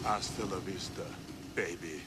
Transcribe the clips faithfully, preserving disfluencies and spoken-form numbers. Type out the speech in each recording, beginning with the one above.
Hasta la vista, baby.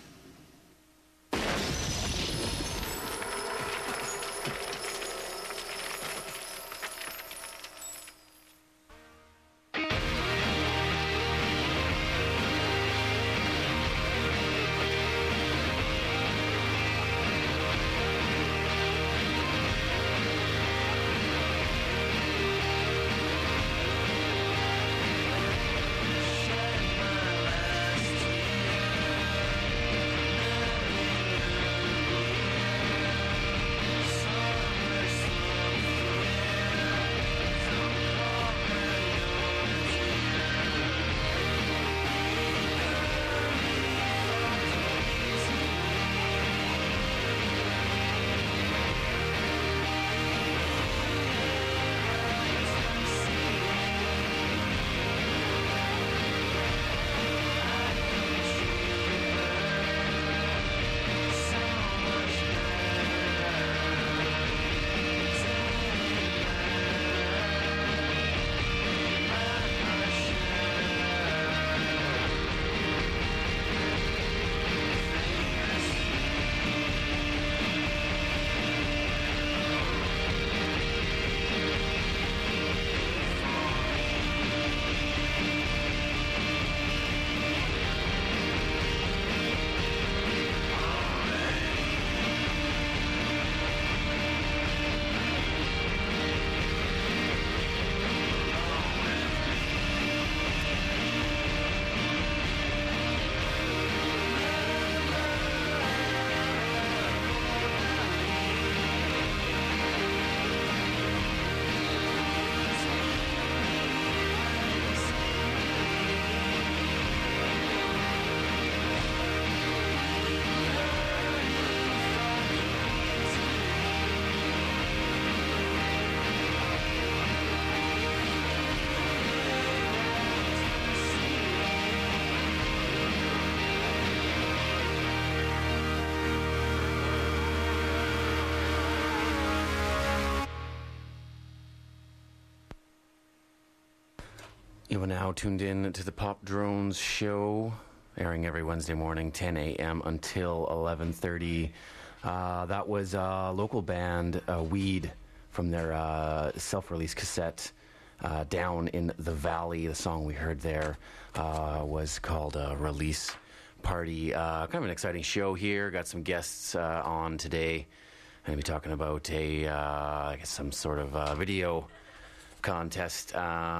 You are now tuned in to the Pop Drones show, airing every Wednesday morning, ten a.m. until eleven thirty. Uh, that was a local band, uh, Weed, from their uh, self-release cassette, uh, Down in the Valley. The song we heard there uh, was called uh, Release Party. Uh, kind of an exciting show here. Got some guests uh, on today. I'm going to be talking about a, uh, I guess some sort of uh, video contest.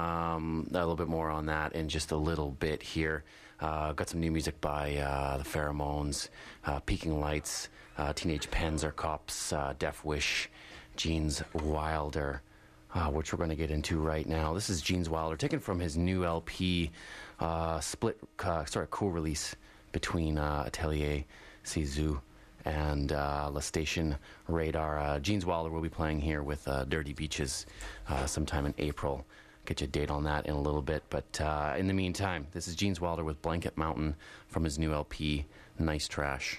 Um, a little bit more on that in just a little bit here. Uh, got some new music by uh, the Pheromones, uh, Peaking Lights, uh, Teenage Pens Are Cops, uh, Death Wish, Genes Wilder, uh, which we're going to get into right now. This is Genes Wilder, taken from his new L P, uh, split, uh, sort of co-release between uh, Atelier Cizou and uh, La Station Radar. Uh, Genes Wilder will be playing here with uh, Dirty Beaches uh, sometime in April. Get you a date on that in a little bit. But uh, in the meantime, this is Genes Wilder with Blanket Mountain from his new L P, Nice Trash.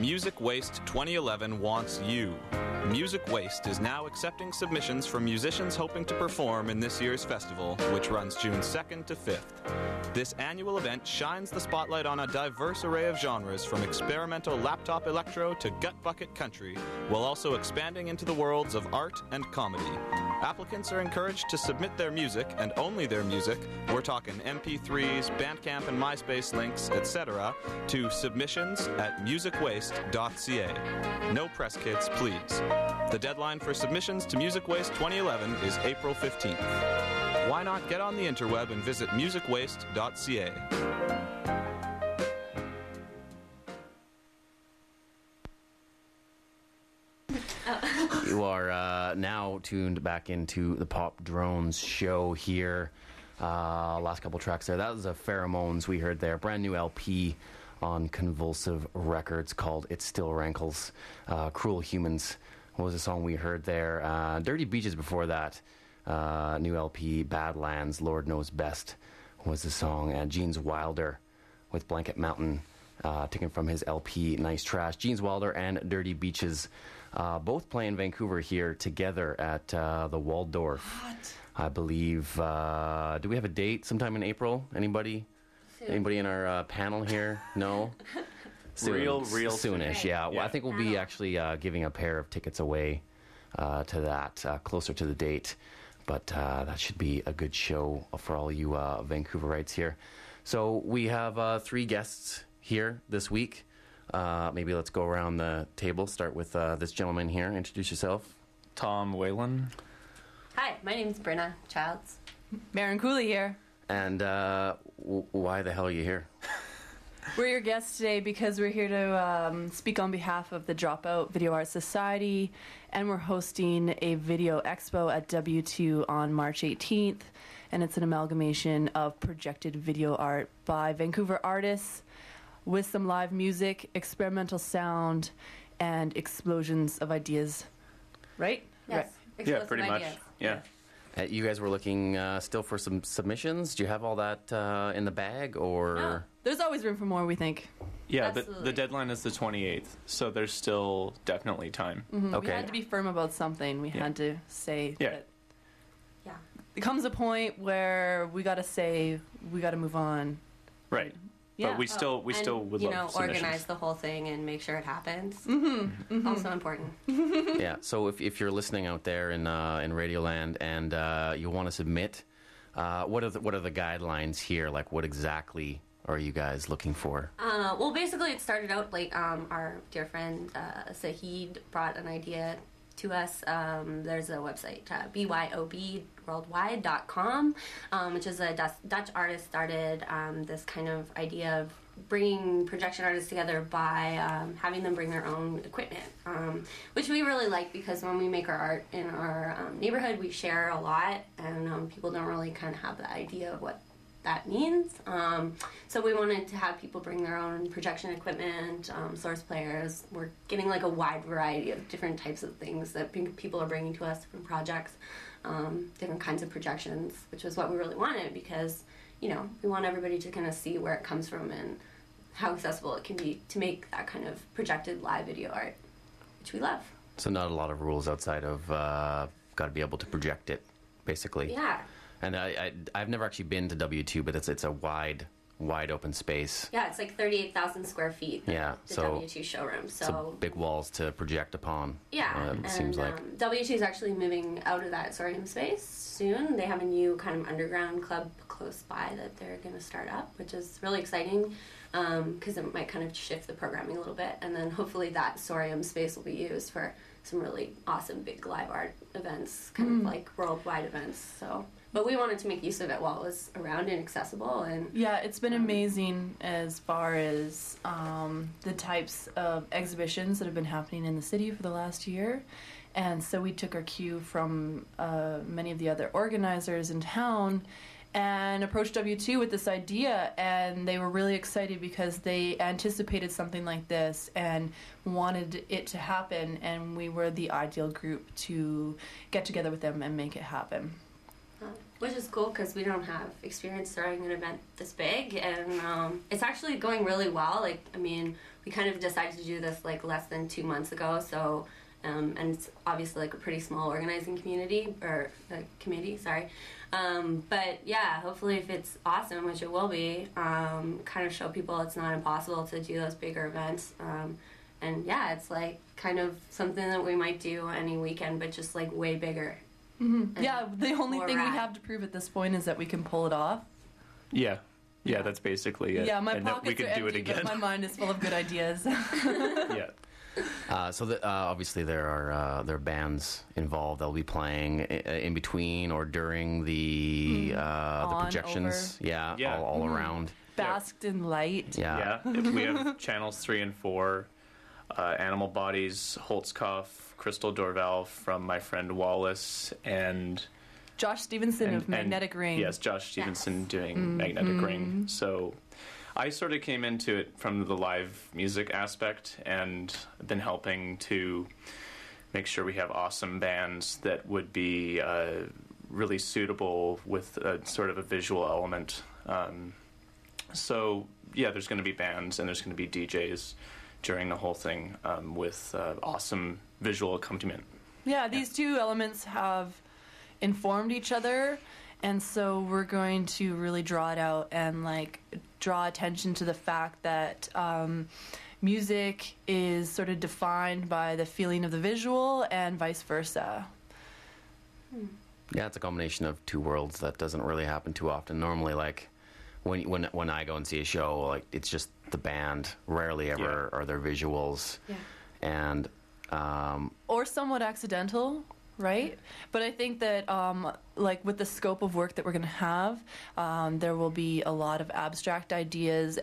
Music Waste twenty eleven wants you. Music Waste is now accepting submissions from musicians hoping to perform in this year's festival, which runs June second to fifth. This annual event shines the spotlight on a diverse array of genres, from experimental laptop electro to gut bucket country, while also expanding into the worlds of art and comedy. Applicants are encouraged to submit their music, and only their music, we're talking M P threes, Bandcamp and MySpace links, et cetera, to submissions at music waste dot c a. No press kits, please. The deadline for submissions to Music Waste twenty eleven is April fifteenth. Why not get on the interweb and visit music waste dot c a? You are uh, now tuned back into the Pop Drones show here. Uh, last couple tracks there. That was a Pheromones we heard there. Brand new L P on Convulsive Records called It Still Rankles. Uh, Cruel Humans was the song we heard there. Uh, Dirty Beaches before that. Uh, new L P Badlands, Lord Knows Best was the song. And Genes Wilder with Blanket Mountain, uh, taken from his L P Nice Trash. Genes Wilder and Dirty Beaches uh, both play in Vancouver here together at uh, the Waldorf. What? I believe. Uh, do we have a date sometime in April? Anybody? Soon. Anybody in our uh, panel here? No? Soon. Real, real soonish, soon. yeah. Well, Yeah. I think we'll be actually uh, giving a pair of tickets away uh, to that uh, closer to the date. But uh, that should be a good show for all you uh, Vancouverites here. So we have uh, three guests here this week. Uh, maybe let's go around the table. Start with uh, this gentleman here. Introduce yourself. Tom Whalen. Hi, my name's Brenna Childs. Maren Cooley here. And uh, w- why the hell are you here? We're your guests today because we're here to um, speak on behalf of the Dropout Video Art Society, and we're hosting a video expo at W two on March eighteenth, and it's an amalgamation of projected video art by Vancouver artists with some live music, experimental sound, and explosions of ideas. Right? Yes. Right. Yeah, Explosive pretty much. ideas. Yeah. Uh, you guys were looking uh, still for some submissions. Do you have all that uh, in the bag, or No. There's always room for more, we think. Yeah, the, Absolutely. the deadline is the twenty-eighth, so there's still definitely time. Mhm. Okay. We had to be firm about something. We Yeah. had to say Yeah. that Yeah. it comes a point where we got to say we got to move on. Right. Yeah. But we still we Oh, and, still would you love know, submissions. organize the whole thing and make sure it happens. Mm-hmm. Also important. yeah? So if, if you're listening out there in uh, in Radioland and uh, you want to submit, uh, what are the, what are the guidelines here? Like, what exactly are you guys looking for? Uh, well, basically, it started out like um, our dear friend uh, Sahid brought an idea to us. Um, there's a website, uh, b y o b worldwide dot com, um, which is a Dutch, Dutch artist started um, this kind of idea of bringing projection artists together by um, having them bring their own equipment, um, which we really like because when we make our art in our um, neighborhood, we share a lot, and um, people don't really kind of have the idea of what that means. Um, so we wanted to have people bring their own projection equipment, um, source players. We're getting like a wide variety of different types of things that pe- people are bringing to us, different projects, um, different kinds of projections, which was what we really wanted because, you know, we want everybody to kind of see where it comes from and how accessible it can be to make that kind of projected live video art, which we love. So not a lot of rules outside of uh, got to be able to project it, basically. Yeah. And I, I I've never actually been to W two, but it's it's a wide wide open space. Yeah, it's like thirty-eight thousand square feet. Yeah, The so W two showroom. So so big walls to project upon. yeah, uh, it and seems like. um, W two is actually moving out of that sorghum space soon. They have a new kind of underground club close by that they're going to start up, which is really exciting because it might kind of shift the programming a little bit, and then hopefully that sorghum space will be used for some really awesome big live art events, kind of like worldwide events. So, but we wanted to make use of it while it was around and accessible, and Yeah, it's been amazing as far as um, the types of exhibitions that have been happening in the city for the last year. And so we took our cue from uh, many of the other organizers in town and approached W two with this idea, and they were really excited because they anticipated something like this and wanted it to happen, and we were the ideal group to get together with them and make it happen. Uh, which is cool because we don't have experience throwing an event this big, and um, it's actually going really well. Like, I mean, we kind of decided to do this like less than two months ago. So, um, and it's obviously like a pretty small organizing community or uh, committee. Sorry, um, but yeah, hopefully if it's awesome, which it will be, um, kind of show people it's not impossible to do those bigger events. Um, and yeah, it's like kind of something that we might do any weekend, but just like way bigger. Mm-hmm. Yeah, the only more thing we rad. have to prove at this point is that we can pull it off. Yeah. Yeah, that's basically it. Yeah, my and that pockets we could are do it empty, again. but my mind is full of good ideas. Yeah. Uh, so the, uh, obviously there are uh, there are bands involved. They'll be playing i- in between or during the uh, the On, projections. Yeah, Yeah. all, all around. Basked in light. Yeah. Yeah. If we have channels three and four, uh, Animal Bodies, Holtzkopf, Crystal Dorval from my friend Wallace, and Josh Stevenson and, of Magnetic and, Ring. Yes, Josh Stevenson Yes. doing Magnetic Ring. So I sort of came into it from the live music aspect and been helping to make sure we have awesome bands that would be uh, really suitable with a sort of a visual element. Um, so yeah, there's going to be bands and there's going to be D Js during the whole thing um, with uh, awesome visual accompaniment. Yeah, these two elements have informed each other, and so we're going to really draw it out and like draw attention to the fact that um, music is sort of defined by the feeling of the visual and vice versa. Yeah, it's a combination of two worlds that doesn't really happen too often. Normally, like when when when I go and see a show, like it's just the band. Rarely ever are there visuals, Yeah. and um, Or somewhat accidental, right? But I think that, um, like, with the scope of work that we're going to have, um, there will be a lot of abstract ideas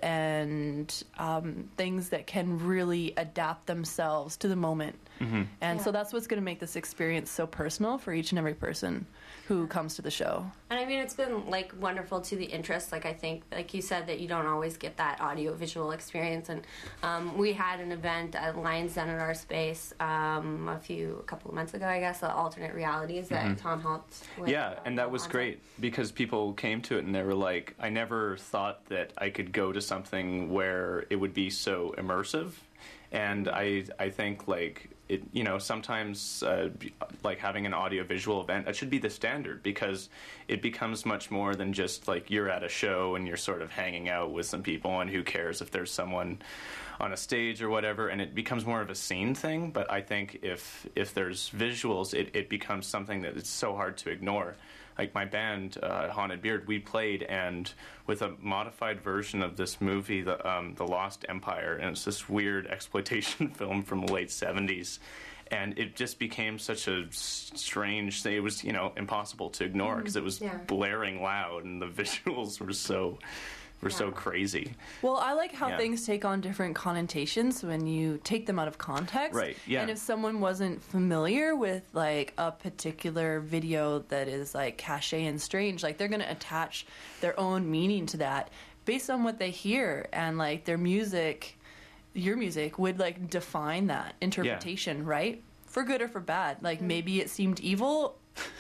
and um, things that can really adapt themselves to the moment. Mm-hmm. And so Yeah. that's what's going to make this experience so personal for each and every person who comes to the show. And I mean, it's been like wonderful to the interest. Like I think, like you said, that you don't always get that audio visual experience. And um, we had an event at Lions Den at our space um, a few, a couple of months ago, I guess, the alternate realities that Tom helped with. Yeah, uh, and that was on great because people came to it and they were like, I never thought that I could go to something where it would be so immersive. And I I think like it you know sometimes uh, like having an audio visual event, that should be the standard because it becomes much more than just like you're at a show and you're sort of hanging out with some people and who cares if there's someone on a stage or whatever, and it becomes more of a scene thing. But I think if if there's visuals, it, it becomes something that it's so hard to ignore. Like my band, uh, Haunted Beard, we played and with a modified version of this movie, the um, the Lost Empire, and it's this weird exploitation film from the late seventies, and it just became such a s- strange thing. It was you know impossible to ignore because it was Yeah. blaring loud and the visuals were so were so Yeah. crazy. Well, I like how Yeah. things take on different connotations when you take them out of context. Right, yeah. And if someone wasn't familiar with like a particular video that is like cachet and strange, like they're going to attach their own meaning to that based on what they hear, and like their music, your music would like define that interpretation, right? For good or for bad. Like maybe it seemed evil,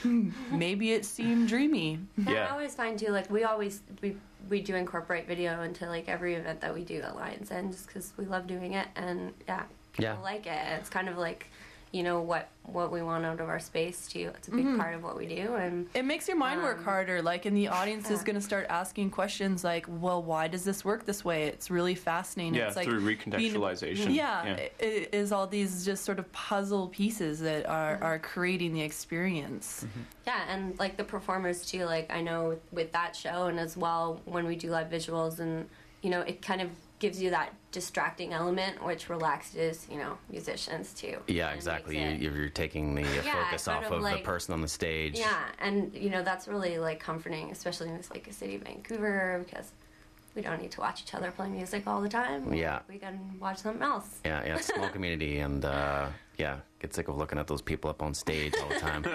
maybe it seemed dreamy. And Yeah. I always find too, like we always we we do incorporate video into like every event that we do at Lions Den, just because we love doing it, and yeah, people Yeah. like it. It's kind of like, you know, what what we want out of our space too. It's a big part of what we do, and It makes your mind work Um, harder, like, and the audience is yeah. going to start asking questions like, well, why does this work this way? It's really fascinating. Yeah, it's like through being- recontextualization. yeah, Yeah. It, it is all these just sort of puzzle pieces that are, are creating the experience. yeah, and like the performers too. Like I know with, with that show, and as well when we do live visuals, and you know, it kind of gives you that distracting element, which relaxes, you know, musicians too. yeah, And exactly. makes You, it- you're taking the uh, Yeah, focus sort off of of the like- person on the stage. Yeah, and you know that's really like comforting, especially in this like a city of Vancouver, because we don't need to watch each other play music all the time. Yeah. we can watch something else. Yeah, yeah, it's a small community, and uh, yeah, get sick of looking at those people up on stage all the time.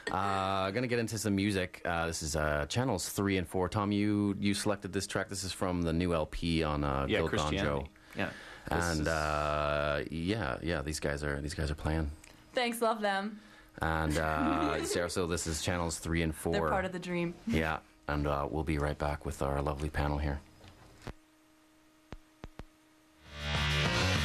uh, gonna get into some music. Uh, this is uh, channels three and four. Tom, you you selected this track. This is from the new L P on uh, Yeah, Gil Donjo. Christianity. Yeah. This And is- uh, yeah, yeah, these guys are these guys are playing. Thanks, love them. And uh, so, so this is channels three and four. They're part of the dream. Yeah, and uh, we'll be right back with our lovely panel here.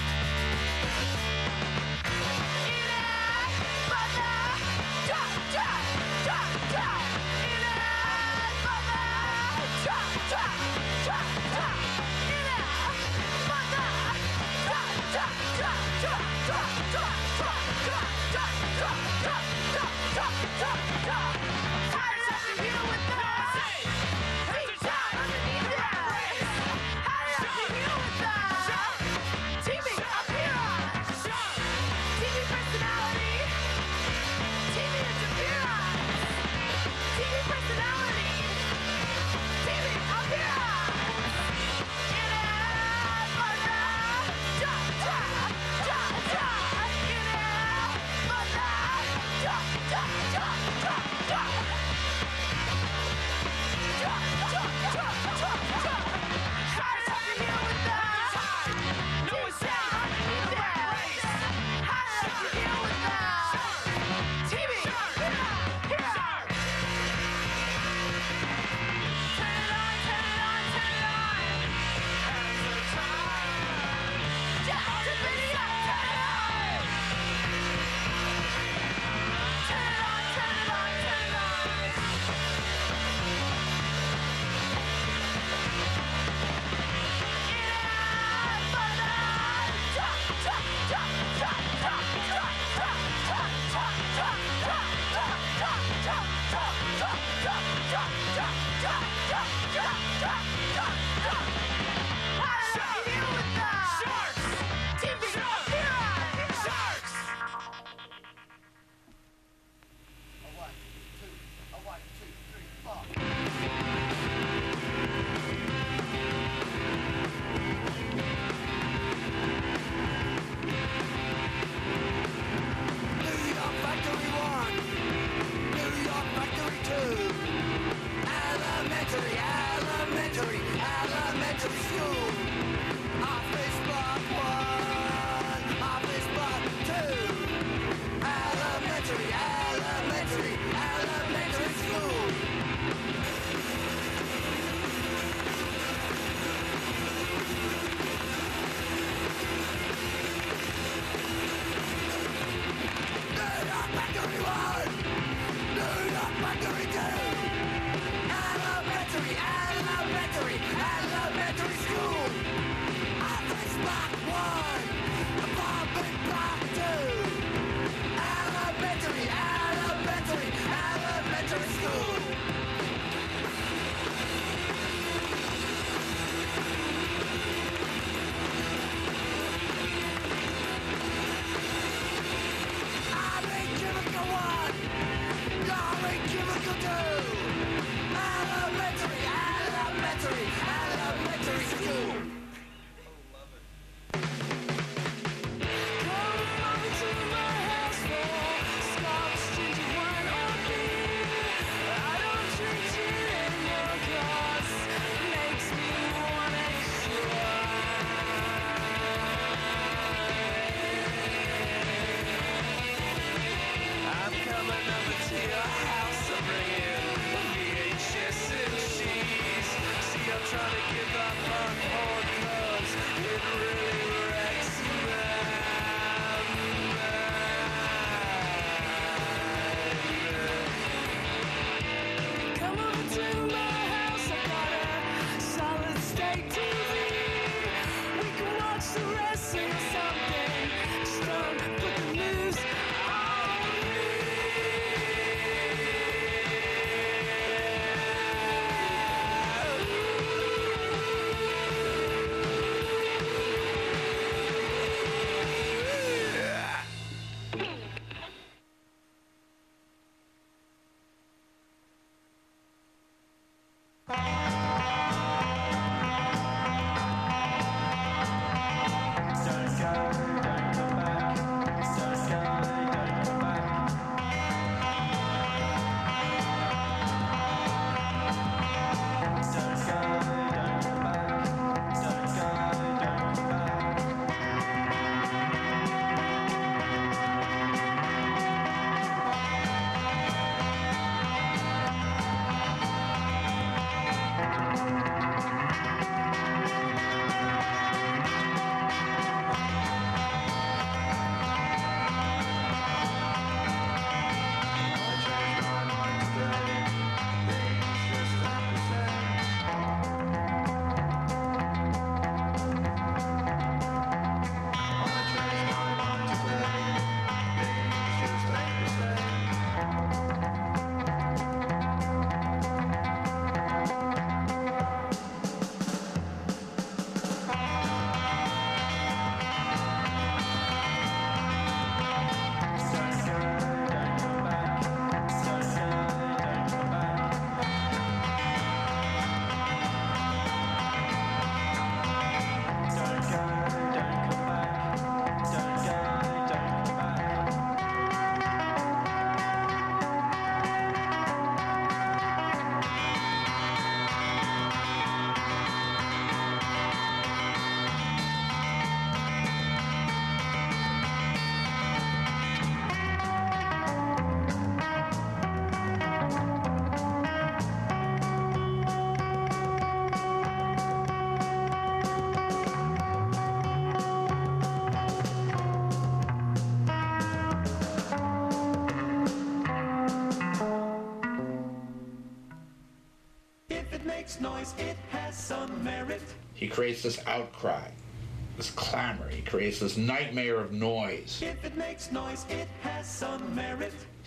Noise, it has some merit. He creates this outcry, this clamor. He creates this nightmare of noise. If it makes noise, it has some merit.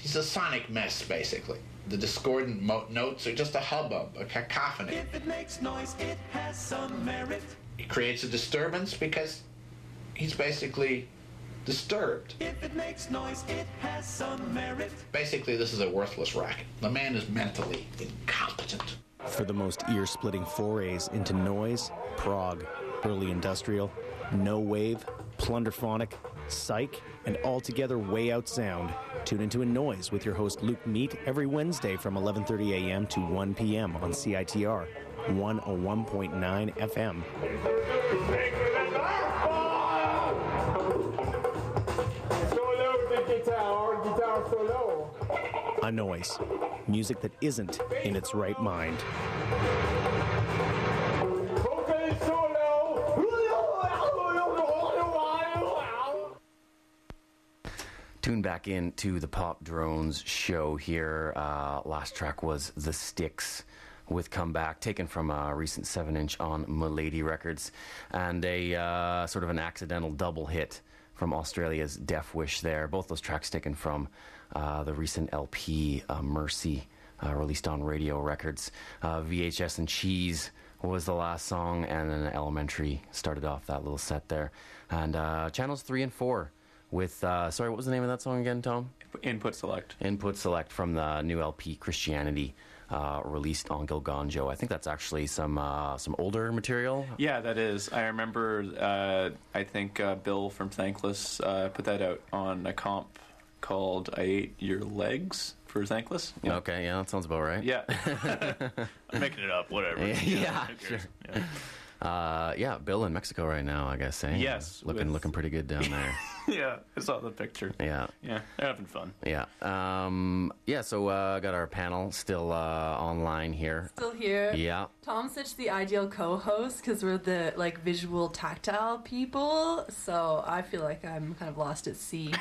He's a sonic mess, basically. The discordant mo- notes are just a hubbub, a cacophony. If it makes noise, it has some merit. He creates a disturbance because he's basically disturbed. If it makes noise, it has some merit. Basically, this is a worthless racket. The man is mentally incompetent. For the most ear-splitting forays into noise, prog, early industrial, no wave, plunderphonic, psych, and altogether way out sound, tune into A Noise with your host Luke Meat every Wednesday from eleven thirty a.m. to one p.m. on C I T R one oh one point nine F M. A Noise. Music that isn't in its right mind. Tune back into the Pop Drones show here. Uh, last track was The Sticks with Comeback, taken from a recent seven inch on Milady Records, and a uh, sort of an accidental double hit from Australia's Death Wish there. Both those tracks taken from uh, the recent L P, uh, Mercy, uh, released on Radio Records. Uh, V H S and Cheese was the last song, and then Elementary started off that little set there. And uh, channels three and four with, uh, sorry, what was the name of that song again, Tom? Input Select. Input Select from the new L P Christianity, uh, released on Gilganjo. I think that's actually some uh, some older material. Yeah, that is. I remember, uh, I think uh, Bill from Thankless uh, put that out on a comp called I Ate Your Legs for Thankless. Yeah. Okay, yeah, that sounds about right. Yeah. I'm making it up, whatever. Yeah, yeah sure. Yeah. Uh, yeah, Bill in Mexico right now, I guess. Eh? Yes, looking with... looking pretty good down there. Yeah, I saw the picture. Yeah, yeah, they're having fun. Yeah, um, yeah. So uh, got our panel still uh, online here. Still here. Yeah. Tom's such the ideal co-host because we're the like visual, tactile people. So I feel like I'm kind of lost at sea.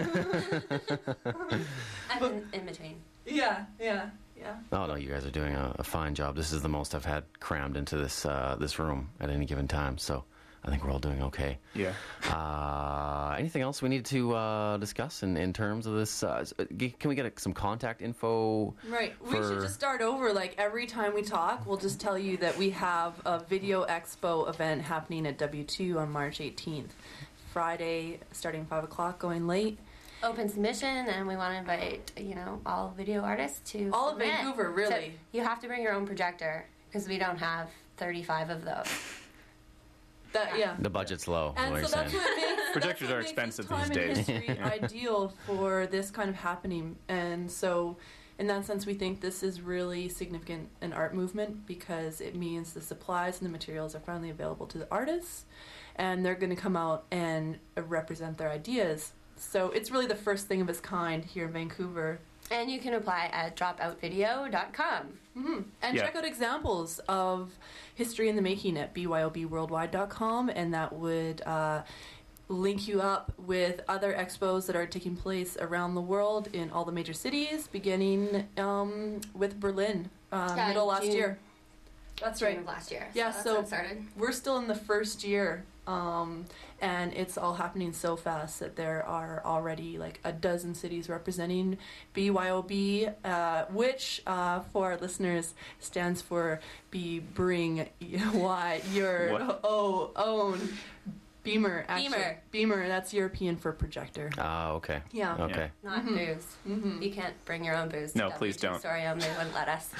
I'm in, in between. Yeah, yeah. Yeah. Oh no, you guys are doing a, a fine job. This is the most I've had crammed into this uh, this room at any given time, so I think we're all doing okay. Yeah. Uh, anything else we need to uh, discuss in, in terms of this? Uh, can we get some contact info? Right. For... We should just start over. Like every time we talk, we'll just tell you that we have a Video Expo event happening at W two on March eighteenth, Friday, starting five o'clock, going late. Open submission, and we want to invite, you know, all video artists to all submit. of Vancouver, really. So you have to bring your own projector because we don't have thirty-five of those. That yeah. The budget's low. And so that's what makes projectors what are makes expensive this time these days. in history ideal for this kind of happening, and so in that sense, we think this is really significant an art movement because it means the supplies and the materials are finally available to the artists, and they're going to come out and represent their ideas. So it's really the first thing of its kind here in Vancouver. And you can apply at dropout video dot com. Mm-hmm. And yeah. check out examples of history in the making at b y o b worldwide dot com, and that would uh, link you up with other expos that are taking place around the world in all the major cities, beginning um, with Berlin uh, yeah, middle last June. year. That's June right. Of last year. Yeah, so, that's so when it started. We're still in the first year, um, and it's all happening so fast that there are already like a dozen cities representing B Y O B, uh, which uh, for our listeners stands for Be Bring Y Your What? O Own Beamer. Actually. Beamer. Beamer. That's European for projector. Ah, okay. Yeah. Okay. Not Mm-hmm. booze. Mm-hmm. You can't bring your own booze. No, to please W two don't. Storium, they wouldn't let us.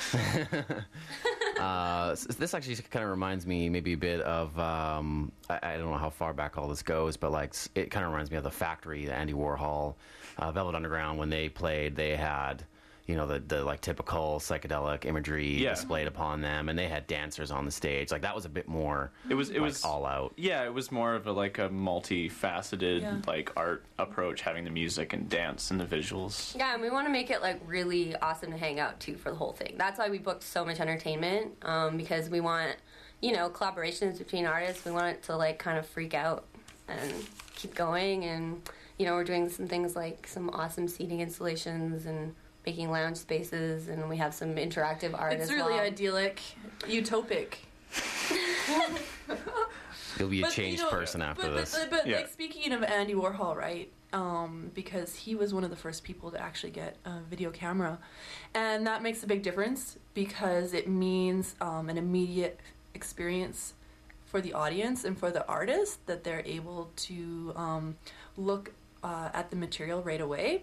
uh, s- this actually kind of reminds me maybe a bit of, um, I, I don't know how far back all this goes, but like s- it kind of reminds me of The Factory, the Andy Warhol, uh, Velvet Underground. When they played, they had, you know, the, the like typical psychedelic imagery Yeah. displayed upon them, and they had dancers on the stage. Like that was a bit more It was it like, was all out. Yeah, it was more of a like a multifaceted Yeah. like art approach, having the music and dance and the visuals. Yeah, and we want to make it like really awesome to hang out too for the whole thing. That's why we booked so much entertainment, um, because we want, you know, collaborations between artists. We want it to like kind of freak out and keep going. And you know, we're doing some things like some awesome seating installations and making lounge spaces, and we have some interactive art It's as really well. idyllic, utopic. You'll be a But, changed you know, person after but, this. But, but Yeah. like speaking of Andy Warhol, right? um, because he was one of the first people to actually get a video camera. And that makes a big difference because it means um, an immediate experience for the audience and for the artist, that they're able to um, look uh, at the material right away.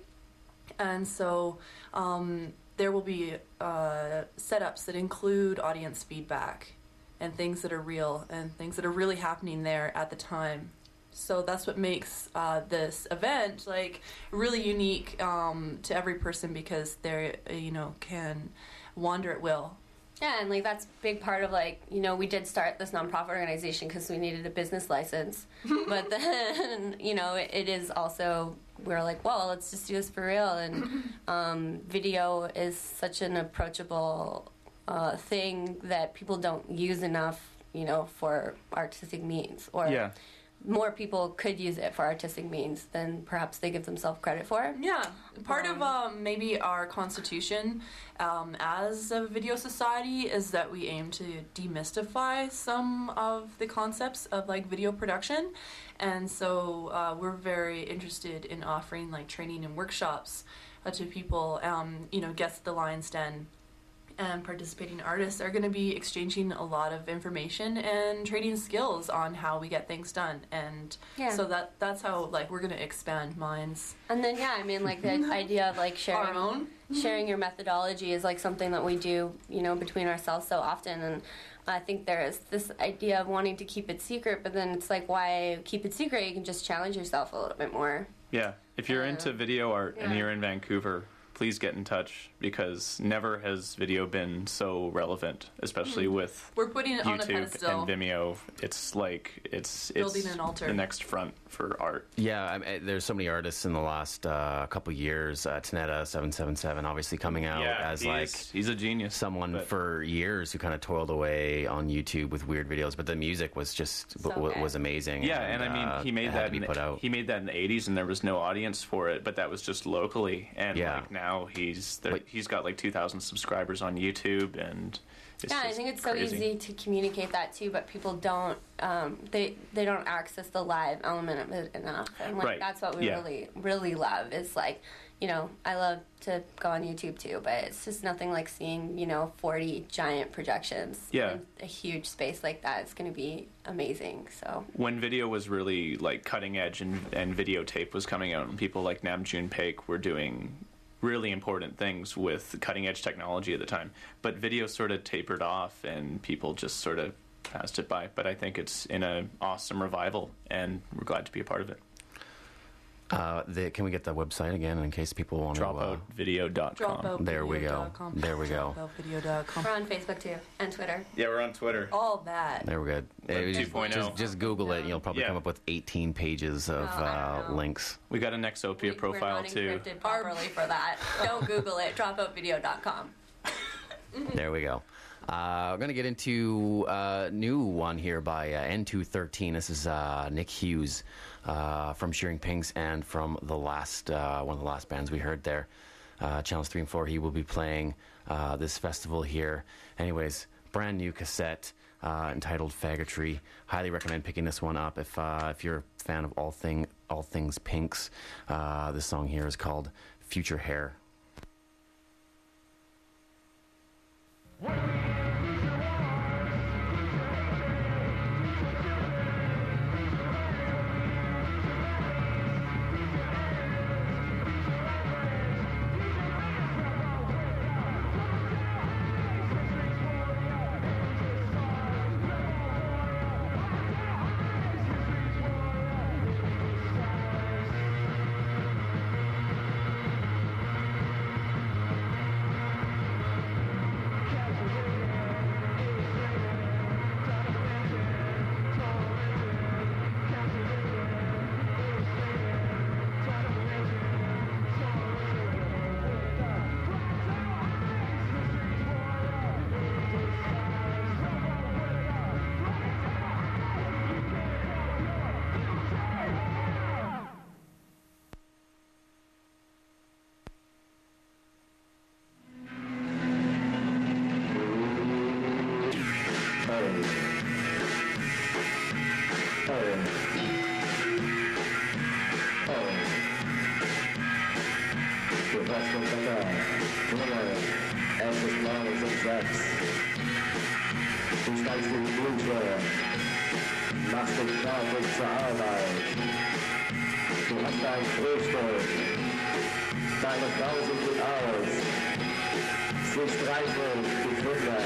And so um, there will be uh, setups that include audience feedback and things that are real and things that are really happening there at the time. So that's what makes uh, this event like really unique um, to every person, because they, you know, can wander at will. Yeah, and like that's a big part of like, you know, we did start this nonprofit organization because we needed a business license. But then, you know, it, it is also, we're like, well, let's just do this for real. And um, video is such an approachable uh, thing that people don't use enough, you know, for artistic means. Or Yeah. more people could use it for artistic means than perhaps they give themselves credit for. Yeah, part Um, of um, maybe our constitution um, as a video society is that we aim to demystify some of the concepts of like video production, and so uh, we're very interested in offering like training and workshops uh, to people. Um, you know, guests at the Lion's Den and participating artists are going to be exchanging a lot of information and trading skills on how we get things done, and Yeah. so that that's how like we're going to expand minds. And then yeah, I mean like the idea of like sharing Our own? sharing your methodology is like something that we do, you know, between ourselves so often. And I think there is this idea of wanting to keep it secret, but then it's like, why keep it secret? You can just challenge yourself a little bit more. Yeah. If you're Uh, into video art and yeah. you're in Vancouver, please get in touch, because never has video been so relevant, especially with We're putting it on a YouTube pedestal. and Vimeo. It's like it's Building it's an altar. the next front for art. Yeah, I mean, there's so many artists in the last uh, couple years. Uh, Tanetta seven seven seven obviously coming out yeah, as he like is- he's a genius. someone but- for years who kind of toiled away on YouTube with weird videos, but the music was just So w- good. was amazing. Yeah, and, I mean, uh, he it made had that to be in, put out. he made that in the eighties, and there was no audience for it, but that was just locally. And Yeah. like now he's there, Like- he's got like two thousand subscribers on YouTube, and it's Yeah, I just think it's crazy. so easy to communicate that too, but people don't um, they they don't access the live element of it enough. And like Right. that's what we Yeah. really really love is like, you know, I love to go on YouTube too, but it's just nothing like seeing, you know, forty giant projections Yeah. in a huge space like that. It's going to be amazing. So When video was really like cutting edge and, and videotape was coming out, and people like Nam June Paik were doing really important things with cutting edge technology at the time, but video sort of tapered off and people just sort of passed it by. But I think it's in an awesome revival, and we're glad to be a part of it. Uh, the, can we get the website again in case people want to? Uh, dropout video dot com. There we go. There we go. dropout video dot com. we're on Facebook too and Twitter. Yeah, we're on Twitter. All that. there we go. Web Uh, two point oh. Just, just Google it, and you'll probably Yeah. come up with eighteen pages of Oh, I uh, don't know. links. We got an Exopia We- profile we're not too. encrypted properly for that. Don't Google it. dropout video dot com. There we go. Uh, we're going to get into a new one here by uh, N two thirteen. This is uh, Nick Hughes uh, from Shearing Pinks, and from the last uh, one of the last bands we heard there, uh, Channels three and four. He will be playing uh, this festival here. Anyways, brand new cassette uh, entitled Faggotry. Highly recommend picking this one up if uh, if you're a fan of all thing all things Pinks. Uh, this song here is called Future Hair. Future sechs. Du steigst in die Blutfeuer, machst dich fertig zur Arbeit. Du hast dein Frühstück, deine Frau sieht gut aus, sie streichelt die Kinder.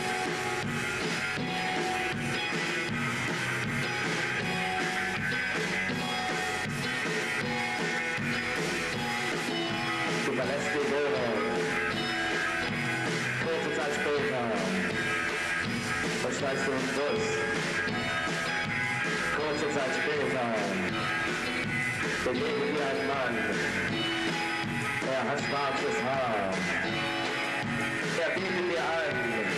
Du verlässt die Wohnung, kurze Zeit später, versteigst du den Bus, kurze Zeit später, begegnet dir ein Mann, er hat schwarzes Haar, er bietet dir an,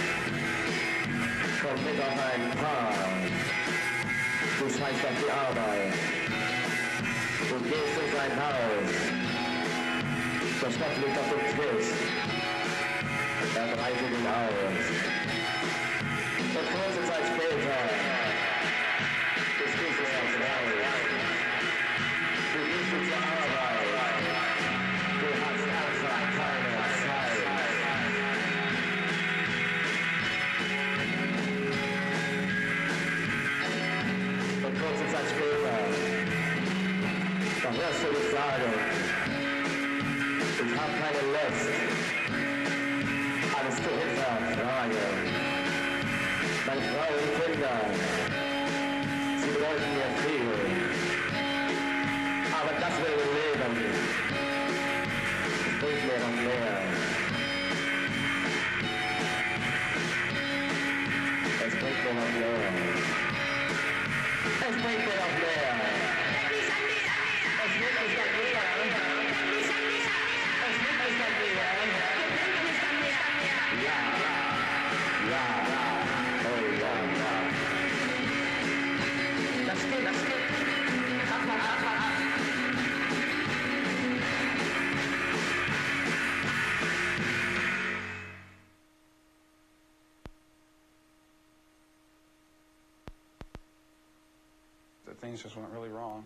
komm mit auf ein Paar, du schreist auf die Arbeit, du gehst in sein Haus, der Stoff liegt auf dem Tisch, er breitet ihn aus. Und kurze Zeit später bist du für das Haus. Du gehst zur Arbeit. Du hast einfach keine Zeit. Und kurze Zeit später, da hörst du dich sagen, ich hab keine Lust. Alles zu hinterfrage. Meine Frau und Kinder, sie bedeuten mir viel. Aber das will ich leben. Es bringt mir noch mehr. Es bringt mir noch mehr. Es bringt mir noch mehr. Es bringt mich noch mehr. Es bringt mich noch mehr. Ja, ja, oh ja, ja. Das geht, das geht. Mach mal ab, mach ab. That things just went really wrong.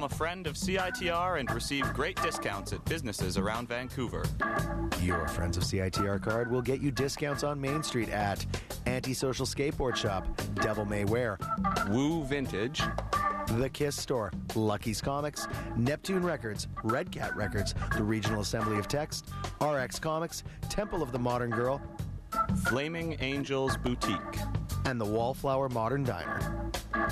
Become a friend of C I T R and receive great discounts at businesses around Vancouver. Your Friends of C I T R card will get you discounts on Main Street at Antisocial Skateboard Shop, Devil May Wear, Woo Vintage, The Kiss Store, Lucky's Comics, Neptune Records, Red Cat Records, the Regional Assembly of Text, R X Comics, Temple of the Modern Girl, Flaming Angels Boutique, and the Wallflower Modern Diner.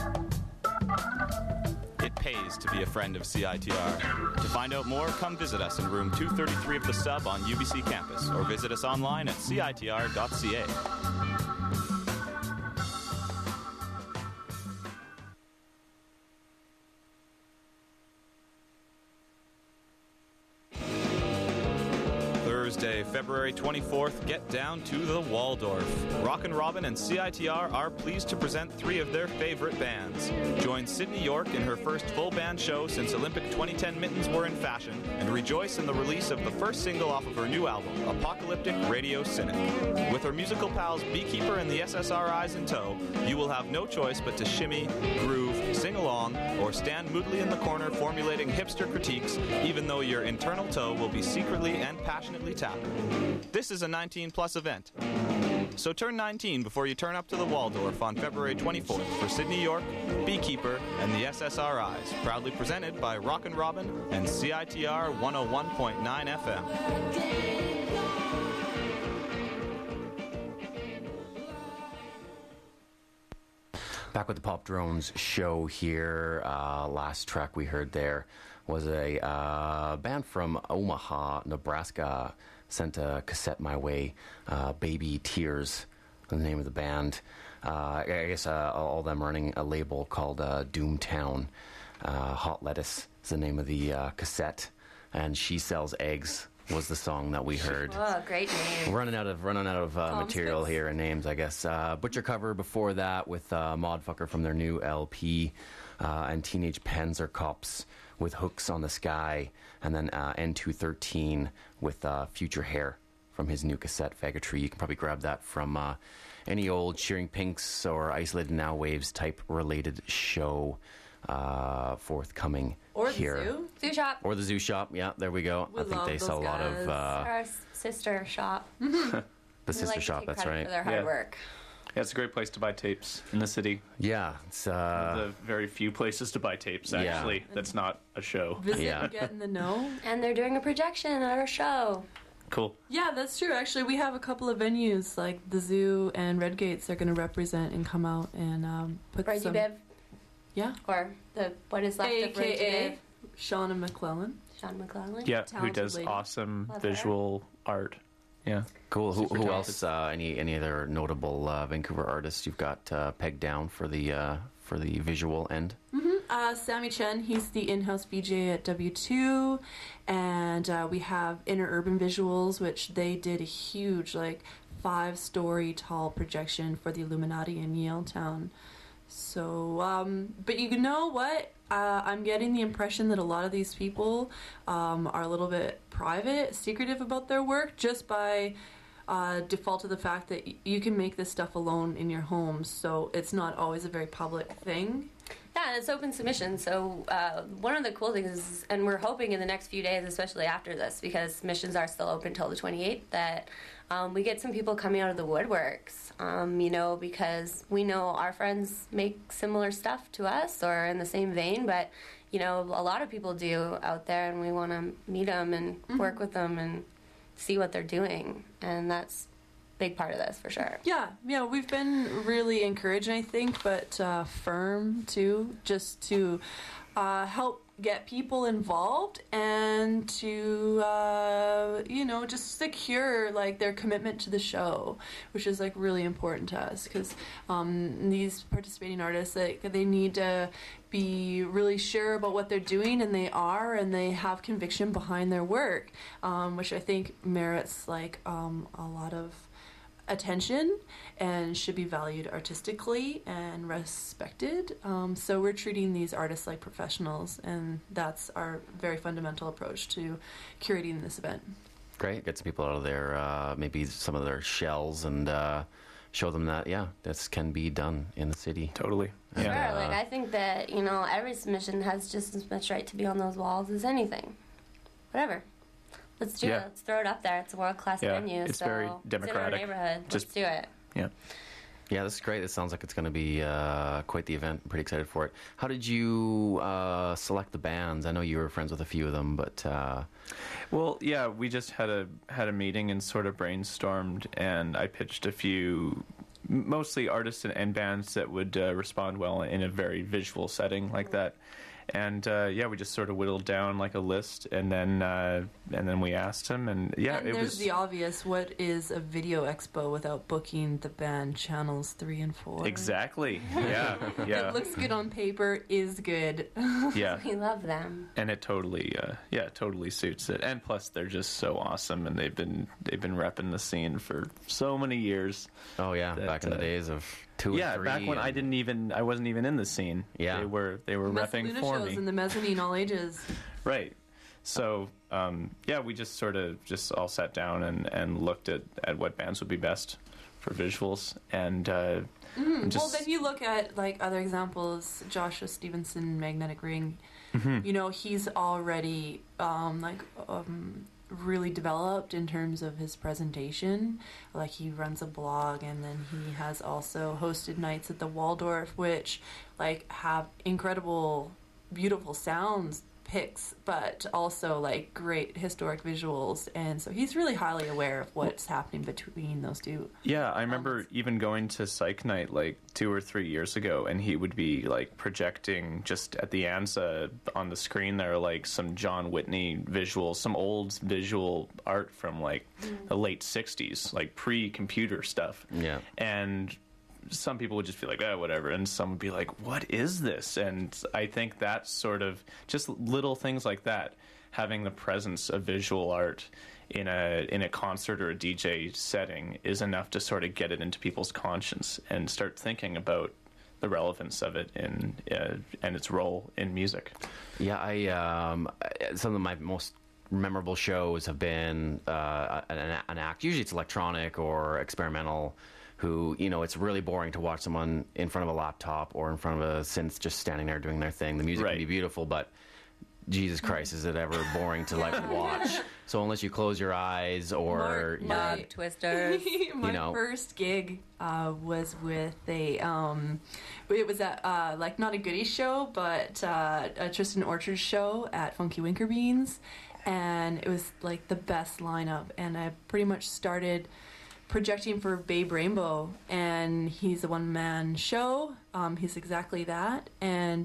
It pays to be a friend of C I T R. To find out more, come visit us in room two thirty-three of the Sub on U B C campus, or visit us online at C I T R dot C A. Thursday, February twenty-fourth, get down to the Waldorf. Rockin' Robin and C I T R are pleased to present three of their favorite bands. Join Sydney York in her first full band show since Olympic twenty ten mittens were in fashion, and rejoice in the release of the first single off of her new album, Apocalyptic Radio Cynic. With her musical pals Beekeeper and the S S R Is in tow, you will have no choice but to shimmy, groove, sing along, or stand moodily in the corner formulating hipster critiques, even though your internal toe will be secretly and passionately tapping. This is a nineteen plus event. So turn nineteen before you turn up to the Waldorf on February twenty-fourth for Sydney York, Beekeeper, and the S S R Is, proudly presented by Rockin' Robin and C I T R one oh one point nine F M. Back with the Pop Drones show here. Uh, last track we heard there was a uh, band from Omaha, Nebraska, sent a cassette my way, uh, Baby Tears, the name of the band. Uh, I guess uh, all of them running a label called uh, Doomtown. Uh, Hot Lettuce is the name of the uh, cassette, and She Sells Eggs was the song that we heard. Oh, great name. Running out of running out of uh, Palm material sticks. here and names, I guess. Uh, Butcher Cover before that with uh, Modfucker from their new L P, uh, and Teenage Panzer Cops with Hooks on the Sky, and then uh, N two thirteen with uh, Future Hair from his new cassette, Faggotry. You can probably grab that from uh, any old Cheering Pinks or Isolated Now Waves type related show uh, forthcoming Or the here. zoo. Zoo shop. Or the Zoo Shop, yeah, there we go. We I think love they those sell a lot guys. of uh, Our s- sister shop. the We sister like to shop. take That's credit right. For their hard Yeah. work. Yeah, it's a great place to buy tapes in the city. Yeah, it's One uh, of the very few places to buy tapes, Yeah. actually, that's not a show. Visit Yeah. and get in the know. And they're doing a projection at our show. Cool. Yeah, that's true. Actually, we have a couple of venues like the Zoo and Red Gates are going to represent and come out and um, put Reggie some. Biv. Yeah. Or the what is left of Reggie A K Biv. A Shauna McClellan. Sean McClellan. Yeah, who Talented does lady. awesome Love her. visual art. Yeah. cool. Who, Super who talented. else? Uh, any any other notable uh, Vancouver artists you've got uh, pegged down for the uh, for the visual end? Uh, Sammy Chen, he's the in-house V J at W two, and uh, we have Inner Urban Visuals, which they did a huge, like, five-story tall projection for the Illuminati in Yaletown. So, um, but you know what? Uh, I'm getting the impression that a lot of these people um, are a little bit private, secretive about their work, just by uh, default to the fact that y- you can make this stuff alone in your home. So it's not always a very public thing. Yeah, and it's open submission. So uh, one of the cool things is, and we're hoping in the next few days, especially after this, because submissions are still open till the twenty-eighth, that um, we get some people coming out of the woodworks. Um, you know, because we know our friends make similar stuff to us or in the same vein, but you know, a lot of people do out there, and we want to meet them and work with them and see what they're doing, and that's a big part of this for sure. Yeah, yeah, we've been really encouraged, I think, but uh, firm too, just to uh, help get people involved and to uh, you know, just secure like their commitment to the show, which is like really important to us, because um, these participating artists, like, they need to be really sure about what they're doing, and they are, and they have conviction behind their work, um, which I think merits like um, a lot of attention and should be valued artistically and respected. Um, so we're treating these artists like professionals, and that's our very fundamental approach to curating this event. Great, get some people out of their uh, maybe some of their shells and uh, show them that, yeah, this can be done in the city. Totally. And, Sure, uh, like I think that, you know, every submission has just as much right to be on those walls as anything. Whatever. Let's do Yeah. it. Let's throw it up there. It's a world-class Yeah, venue. it's so very It's in our democratic. neighborhood. Just- Let's do it. Yeah. Yeah, this is great. It sounds like it's going to be uh, quite the event. I'm pretty excited for it. How did you uh, select the bands? I know you were friends with a few of them, but uh, Well, yeah, we just had a had a meeting and sort of brainstormed, and I pitched a few, m- mostly artists and, and bands that would uh, respond well in a very visual setting like that. And uh, yeah, we just sort of whittled down like a list, and then uh, and then we asked him, and yeah, and it there's was the obvious. What is a video expo without booking the band channels three and four? exactly, yeah, yeah, It looks good on paper, is good. yeah. We love them. And it totally, uh, yeah, it totally suits it. And plus, they're just so awesome, and they've been they've been repping the scene for so many years. oh yeah, That, back in the uh, days of two yeah, and three. back when I and- didn't even, I wasn't even in the scene. Yeah. they were they were repping Luna for shows me. in the mezzanine, all ages. Right. So, um, yeah, we just sort of just all sat down and, and looked at, at what bands would be best for visuals. And uh, Mm, just, well, then you look at like other examples, Joshua Stevenson, Magnetic Ring. Mhm. You know, he's already um, like um, really developed in terms of his presentation. Like he runs a blog, and then he has also hosted nights at the Waldorf, which like have incredible, beautiful sounds pics, but also like great historic visuals. And so he's really highly aware of what's happening between those two. yeah, I remember even going to Psych Night like two or three years ago, and he would be like projecting just at the ANZA on the screen there, like some John Whitney visuals, some old visual art from like the late sixties, like pre-computer stuff. Yeah. And some people would just be like, oh, whatever. And some would be like, what is this? And I think that's sort of just little things like that, having the presence of visual art in a in a concert or a D J setting is enough to sort of get it into people's conscience and start thinking about the relevance of it in uh, and its role in music. Yeah, I um, some of my most memorable shows have been uh, an, an act. Usually, it's electronic or experimental. Who, you know, it's really boring to watch someone in front of a laptop or in front of a synth just standing there doing their thing. The music Right. can be beautiful, but Jesus Christ, is it ever boring to like watch? So unless you close your eyes or Mark, my- you're- Twisters. My You know. first gig uh, was with a, um, it was at, uh, like, not a goodie show, but uh, a Tristan Orchard show at Funky Winker Beans. And it was, like, the best lineup. And I pretty much started projecting for Babe Rainbow. And he's a one-man show. Um, he's exactly that. And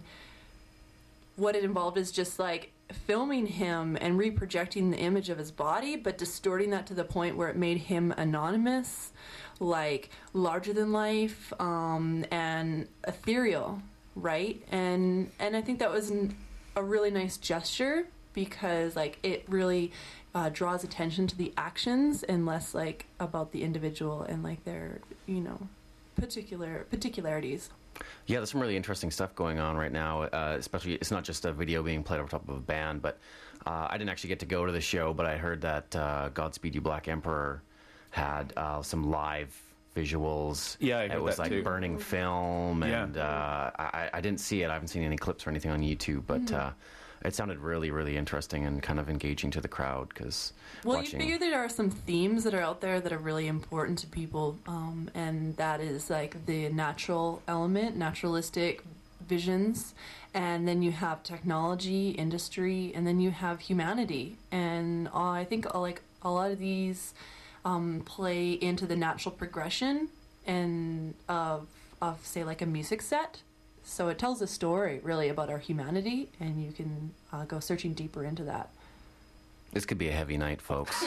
what it involved is just, like, filming him and reprojecting the image of his body, but distorting that to the point where it made him anonymous, like larger than life, um, and ethereal, right? And and I think that was an, a really nice gesture because like it really uh, draws attention to the actions and less like about the individual and like their you know particular particularities. Yeah, there's some really interesting stuff going on right now, uh, especially it's not just a video being played over top of a band, but uh, I didn't actually get to go to the show, but I heard that uh, Godspeed You Black Emperor had uh, some live visuals. Yeah, I heard it was that like too. burning film, Yeah. and uh, I, I didn't see it. I haven't seen any clips or anything on YouTube, but Mhm. uh, it sounded really, really interesting and kind of engaging to the crowd because Well, watching. you figure there are some themes that are out there that are really important to people, um, and that is like the natural element, naturalistic visions, and then you have technology, industry, and then you have humanity. And uh, I think uh, like a lot of these um, play into the natural progression and of of say like a music set. So it tells a story really about our humanity, and you can uh, go searching deeper into that. This could be a heavy night, folks.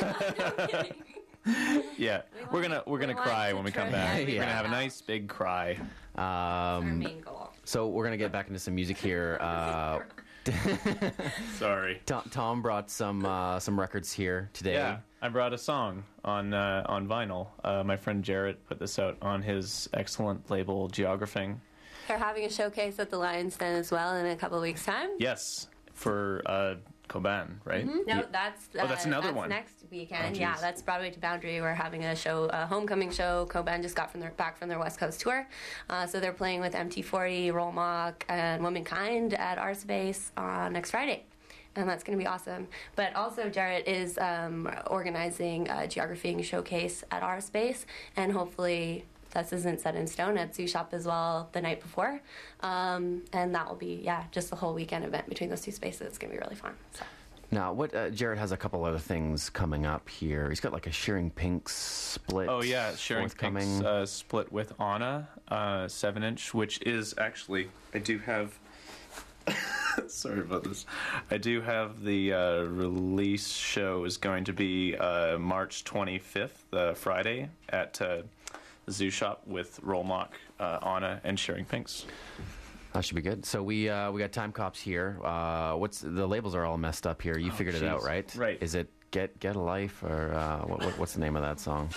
Yeah, we're gonna we're gonna we want cry to when we come try back. it. We're Yeah. gonna have a nice big cry. Our Um, main goal. so we're gonna get back into some music here. Uh, Sorry. Tom, Tom brought some uh, some records here today. Yeah, I brought a song on uh, on vinyl. Uh, my friend Jarrett put this out on his excellent label Geographing. They're having a showcase at the Lions Den as well in a couple of weeks' time. Yes, for uh, Coban, right? Mhm. No, that's uh, oh, that's another that's one. next weekend. Oh, yeah, geez. that's Broadway to Boundary. We're having a show, a homecoming show. Coban just got from their back from their West Coast tour, uh, so they're playing with M T forty, Roll Mock, and Womankind at our space on next Friday. And that's going to be awesome. But also, Jarrett is um, organizing a geography showcase at our space, and hopefully this isn't set in stone at Zoo Shop as well the night before. Um, and that will be, yeah, just the whole weekend event between those two spaces. It's going to be really fun. So. Now, what uh, Jared has a couple other things coming up here. He's got like a Shearing Pinks split. Oh yeah, Shearing forthcoming. Pinks uh, split with Anna, uh, seven inch, which is actually I do have. Sorry about this. I do have the uh, release show is going to be uh, March twenty-fifth, uh, Friday at uh, Zoo Shop with Roll Mock, uh, Anna, and Shearing Pinks. That should be good. So we uh, we got Time Cops here. Uh, what's the labels are all messed up here? You Oh, figured it geez. out, right? Right. Is it Get Get a Life or uh, what, what, what's the name of that song?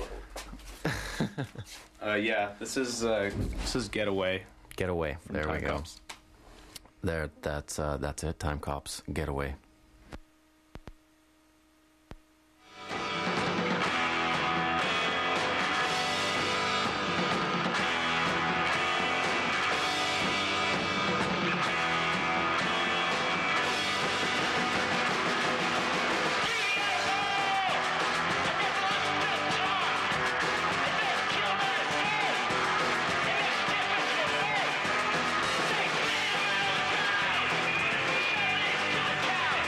uh, yeah, this is uh, this is Getaway. Getaway. There Time we go. Cops. There. That's uh, that's it. Time Cops. Getaway. Hey!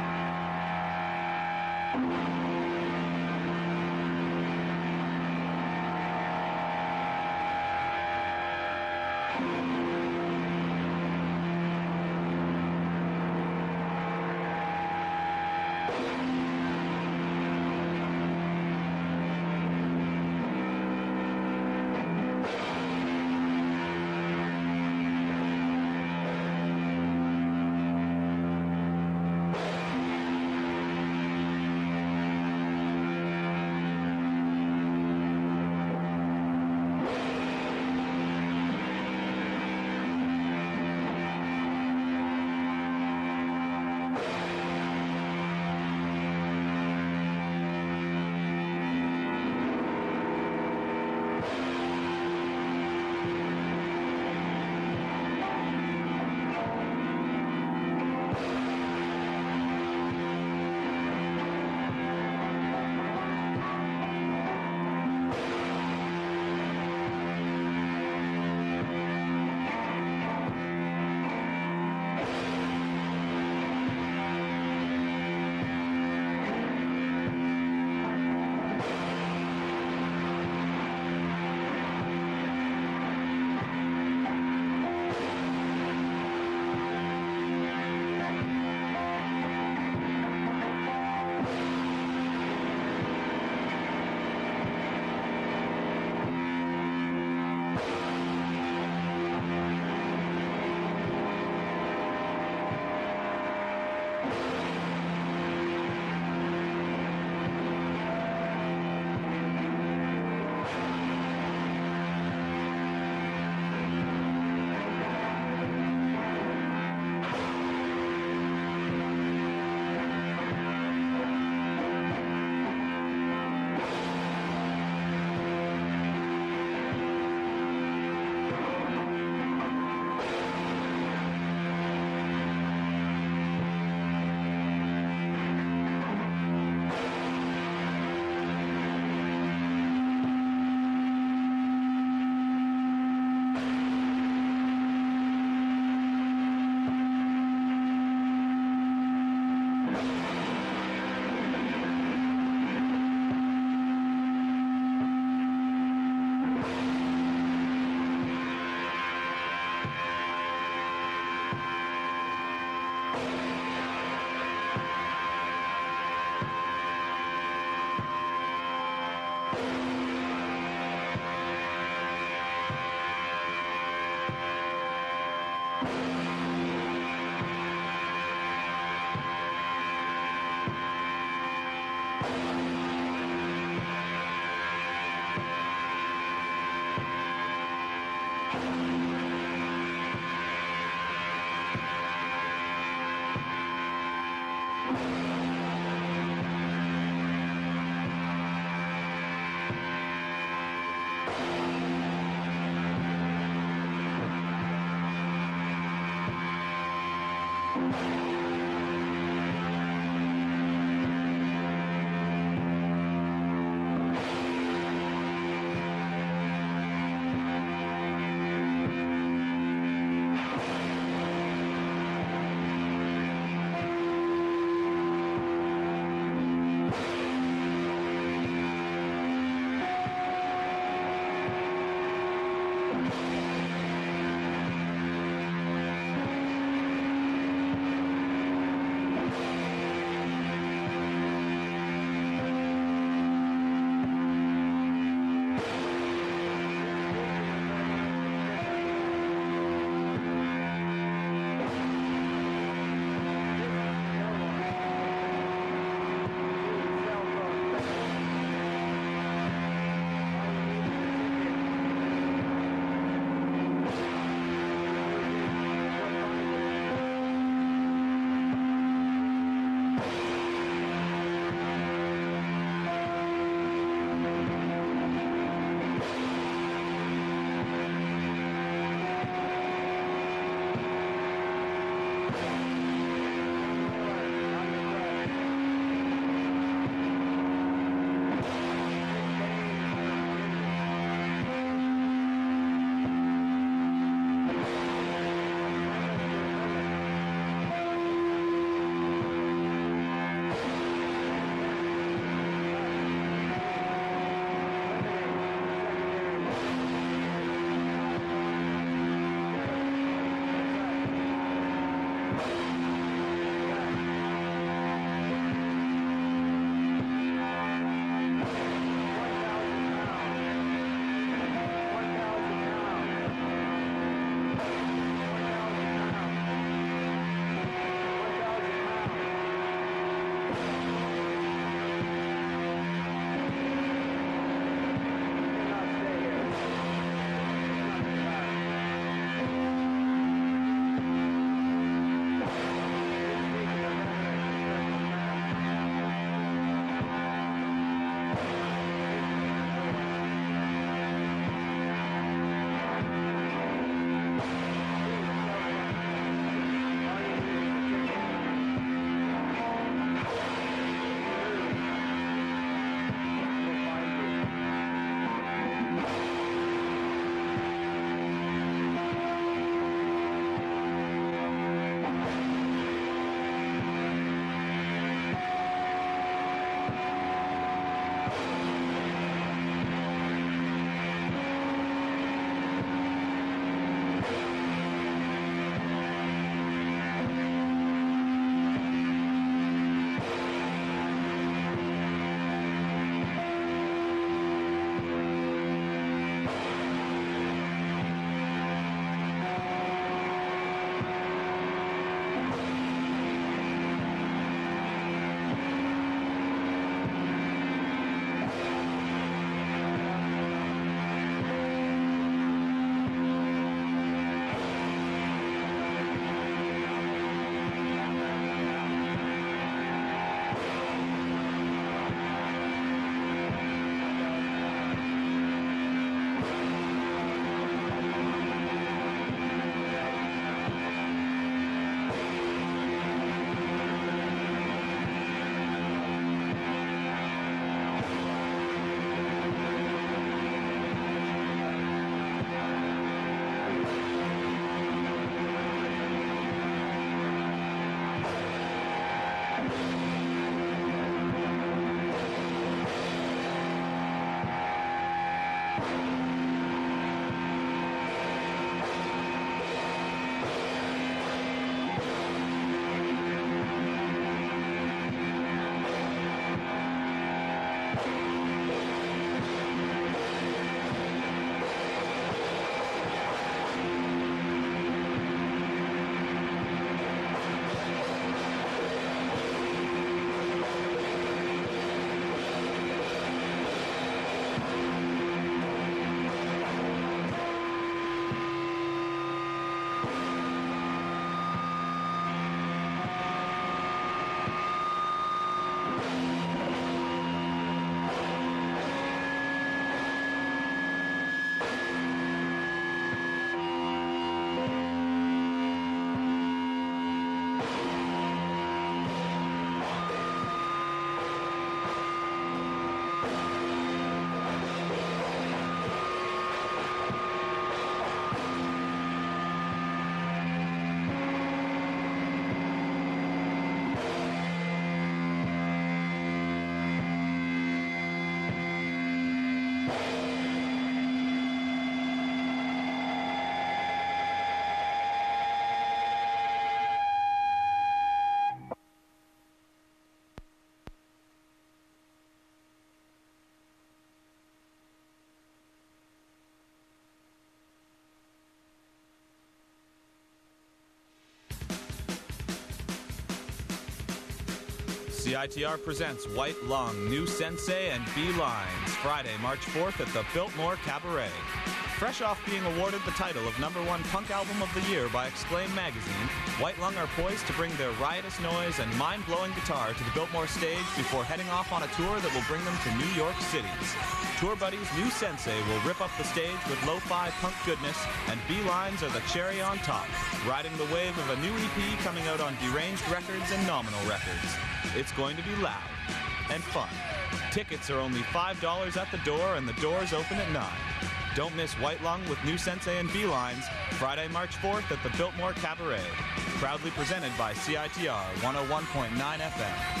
C I T R presents White Lung, New Sensei, and B-Lines, Friday, March fourth at the Biltmore Cabaret. Fresh off being awarded the title of number one punk album of the year by Exclaim magazine, White Lung are poised to bring their riotous noise and mind-blowing guitar to the Biltmore stage before heading off on a tour that will bring them to New York City. Tour buddies New Sensei will rip up the stage with lo-fi punk goodness, and B-Lines are the cherry on top, riding the wave of a new E P coming out on Deranged Records and Nominal Records. It's going to be loud and fun. Tickets are only five dollars at the door, and the doors open at nine. Don't miss White Lung with New Sensei and B-Lines, Friday, March fourth at the Biltmore Cabaret. Proudly presented by C I T R one oh one point nine F M.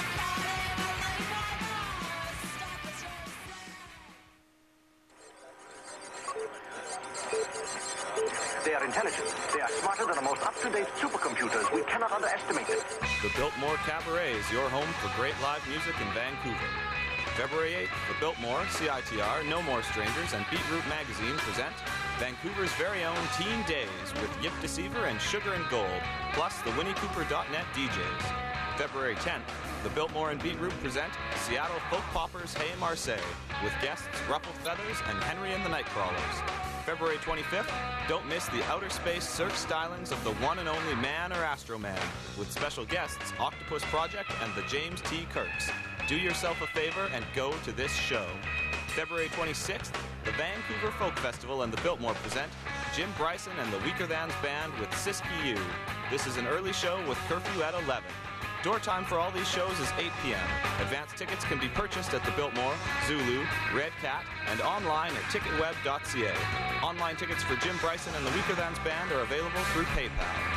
They are intelligent. They are smarter than the most up-to-date supercomputers. We cannot underestimate them. The Biltmore Cabaret is your home for great live music in Vancouver. February eighth, the Biltmore, C I T R, No More Strangers, and Beetroot Magazine present Vancouver's very own Teen Days with Yip Deceiver and Sugar and Gold, plus the Winnie Cooper dot net D Js. February tenth, the Biltmore and Beetroot present Seattle Folk Poppers Hey Marseille, with guests Ruffled Feathers and Henry and the Nightcrawlers. February twenty-fifth, don't miss the outer space search stylings of the one and only Man or Astro Man, with special guests Octopus Project and the James T. Kirks. Do yourself a favor and go to this show. February twenty-sixth, the Vancouver Folk Festival and the Biltmore present Jim Bryson and the Weaker Thans Band with Siskiyou. This is an early show with curfew at eleven. Door time for all these shows is eight p.m. Advance tickets can be purchased at the Biltmore, Zulu, Red Cat, and online at ticketweb dot c a. Online tickets for Jim Bryson and the Weaker Thans Band are available through PayPal.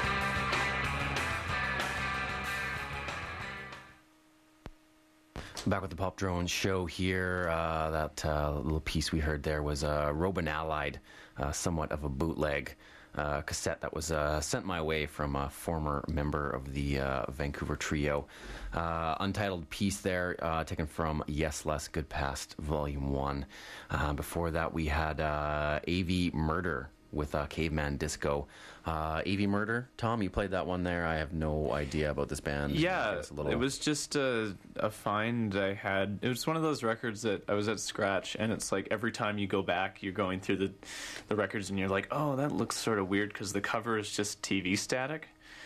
Back with the Pop Drone show here. Uh, that uh, little piece we heard there was uh, Robin Allied, uh, somewhat of a bootleg uh, cassette that was uh, sent my way from a former member of the uh, Vancouver trio. Uh, untitled piece there, uh, taken from Yes Less Good Past Volume one. Uh, before that, we had uh, A V Murder with uh, Caveman Disco. Uh, A V Murder, Tom, you played that one there. I have no idea about this band. Yeah, a little... it was just a, a find I had. It was one of those records that I was at Scratch, and it's like every time you go back, you're going through the, the records, and you're like, oh, that looks sort of weird because the cover is just T V static.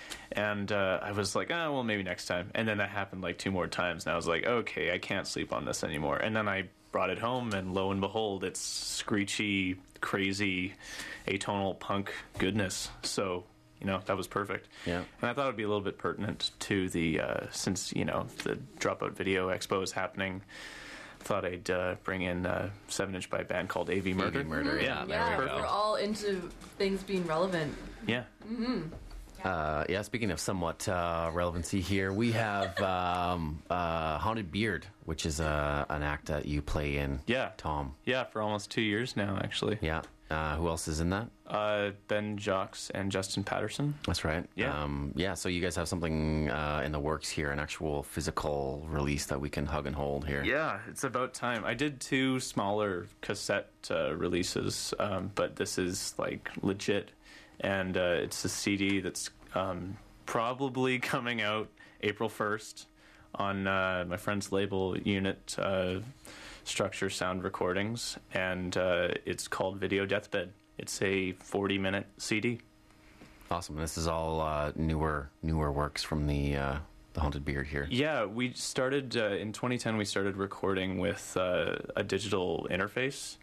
And uh, I was like, oh, well, maybe next time. And then that happened like two more times, and I was like, okay, I can't sleep on this anymore. And then I brought it home, and lo and behold, it's screechy, crazy, atonal punk goodness. So, you know, that was perfect. Yeah. And I thought it would be a little bit pertinent to the, uh, since, you know, the Dropout Video Expo is happening, thought I'd uh, bring in a seven inch by a band called A V Murder. A V Murder, yeah, there yeah, we go. we're all into things being relevant. Yeah. Mm-hmm. Uh, yeah, speaking of somewhat uh, relevancy here, we have um, uh, Haunted Beard, which is uh, an act that you play in, Yeah. Tom. Yeah, for almost two years now, actually. Yeah. Uh, who else is in that? Uh, Ben Jocks and Justin Patterson. That's right. Yeah. Um, yeah, so you guys have something uh, in the works here, an actual physical release that we can hug and hold here. Yeah, it's about time. I did two smaller cassette uh, releases, um, but this is like legit. And uh, it's a C D that's um, probably coming out April first on uh, my friend's label Unit uh, Structure Sound Recordings, and uh, it's called Video Deathbed. It's a forty minute C D. Awesome. This is all uh, newer newer works from the uh, the Haunted Beard here. Yeah, we started uh, in twenty ten. We started recording with uh, a digital interface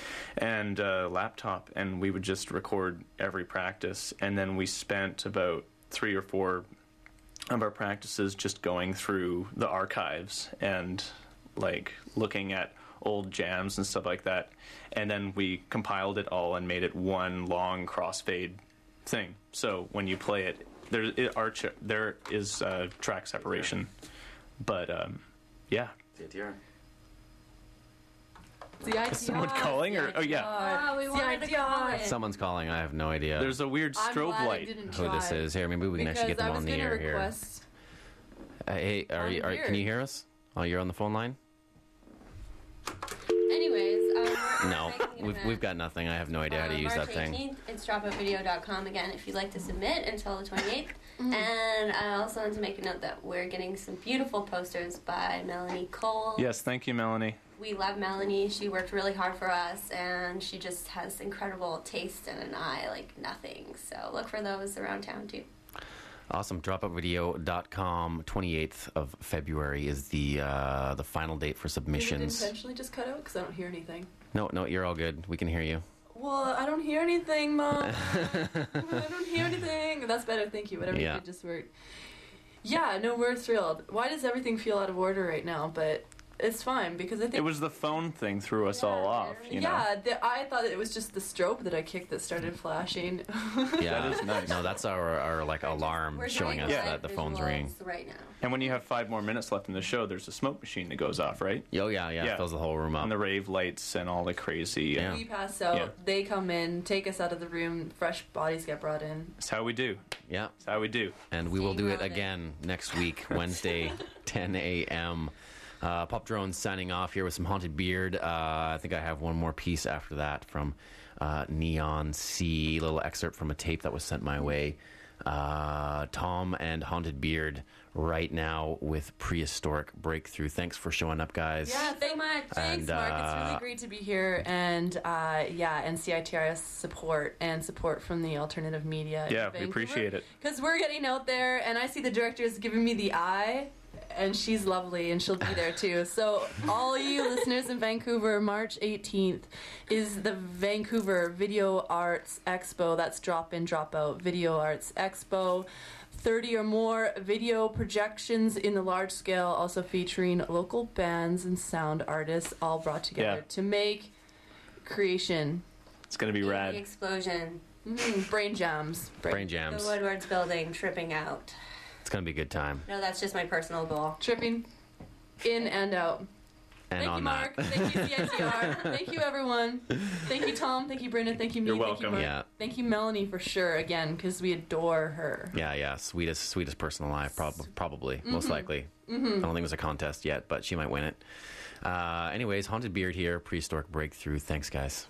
and a laptop, and we would just record every practice. And then we spent about three or four of our practices just going through the archives and like looking at old jams and stuff like that. And then we compiled it all and made it one long crossfade thing. So when you play it, there it, our ch- there is uh, track separation, but um, yeah. C I T R. Is someone calling or oh yeah? Oh, we wanted to call it. Someone's calling. I have no idea. There's a weird I'm strobe glad I light. didn't who this try. is here. Maybe we can Because actually get them I was on the gonna air here. request Uh, hey, are you, are, can you hear us? Oh, you're on the phone line? Anyways, um, No, we've, we've got nothing. I have no idea how to Uh, use March that thing. eighteenth, it's dropout video dot com again if you'd like to submit until the twenty-eighth. And I also wanted to make a note that we're getting some beautiful posters by Melanie Cole. Yes, thank you, Melanie. We love Melanie. She worked really hard for us, and she just has incredible taste and an eye like nothing. So look for those around town too. Awesome. dropout video dot com. twenty-eighth of February is the uh, the final date for Did you submissions. intentionally just cut out because I don't hear anything? No, no, you're all good. We can hear you. Well, I don't hear anything, Mom. I don't hear anything. That's better. Thank you. Whatever Yeah. you did just worked. Yeah, no, we're thrilled. Why does everything feel out of order right now? But it's fine because I think It was the phone thing threw us all off, you know? yeah, the, I thought it was just the strobe that I kicked that started flashing. Yeah, That is nice. No, that's our, our like alarm We're showing doing us live that the phone's visuals ringing. right now. And when you have five more minutes left in the show, there's a smoke machine that goes off, right? Oh yeah, yeah, fills the whole room up. And the rave lights and all the crazy. Yeah. We pass out. Yeah. They come in, take us out of the room. Fresh bodies get brought in. That's how we do. Yeah. That's how we do. And we will do it relevant. again next week, Wednesday, ten a.m. Uh, Pop Drones signing off here with some Haunted Beard. Uh, I think I have one more piece after that from uh, Neon C, little excerpt from a tape that was sent my way. Uh, Tom and Haunted Beard right now with Prehistoric Breakthrough. Thanks for showing up, guys. Yeah, thank so much. Thanks, And, Mark. It's uh, really great to be here. And uh, yeah, and C I T R S support and support from the alternative media. Yeah, we appreciate it. Because we're getting out there, and I see the director's giving me the eye. And she's lovely, and she'll be there too. So, all you listeners in Vancouver, March eighteenth is the Vancouver Video Arts Expo. That's Drop In, Drop Out Video Arts Expo. thirty or more video projections in the large scale, also featuring local bands and sound artists, all brought together Yeah. to make creation. It's going to be The rad. explosion. Mm, brain jams. Brain jams. The Woodward's building tripping out. It's going to be a good time. No, that's just my personal goal. Tripping in and out. And Thank on you, Mark. that. Thank you, C I T R. Thank you, everyone. Thank you, Tom. Thank you, Brenda. Thank you, me. You're Thank you, welcome. Mark. Yeah. Thank you, Melanie, for sure, again, because we adore her. Yeah, yeah, sweetest, sweetest person alive, prob- probably, most likely. Mhm. I don't think there's a contest yet, but she might win it. Uh, anyways, Haunted Beard here, Prehistoric Breakthrough. Thanks, guys.